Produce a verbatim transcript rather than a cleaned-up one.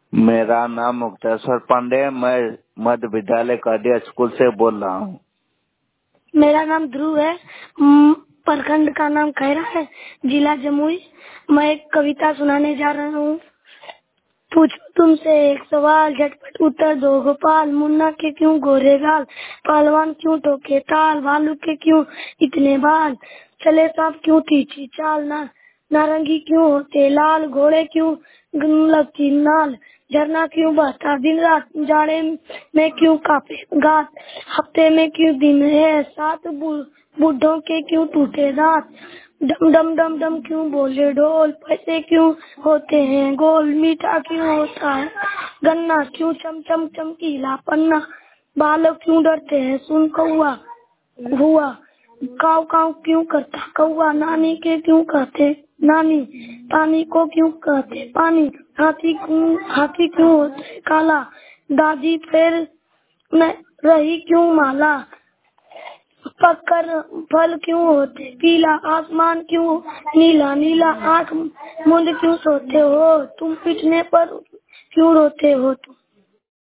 मेरा नाम मुक्तेश्वर पांडे है। मैं मध्य विद्यालय कादिया स्कूल से बोल रहा हूँ। मेरा नाम ध्रुव है। म, प्रखंड का नाम खैरा है, जिला जमुई। मैं एक कविता सुनाने जा रहा हूँ। पूछो तुमसे एक सवाल, झटपट उत्तर दो गोपाल। मुन्ना के क्यों गोरे गाल, पहलवान क्यों ठोके ताल, भालू के क्यों इतने बाल, चले सांप क्यों तिरछी चाल, ना नारंगी क्यों होते लाल, घोड़े क्यों लगती नाल, झरना क्यों बहता दिन रात, जाड़े में क्यों कांपे गात, हफ्ते में क्यों दिन है सात, बूढ़ों के क्यों टूटे दांत, डम डम डम डम क्यों बोले ढोल, पैसे क्यों होते हैं गोल, मीठा क्यों होता है गन्ना, क्यों चम चम चमकीला पन्ना, बालक क्यों डरते हैं सुन कौआ हुआ, काव काव क्यों करता कौआ, नानी के क्यों कहते नानी, पानी को क्यों कहते पानी, हाथी क्यों हाथी क्यों होते काला, दादी पैर में रही क्यों माला, पककर फल क्यों होते पीला, आसमान क्यों नीला नीला, आंख मूंद क्यों सोते हो तुम, पिटने पर क्यों रोते हो तुम।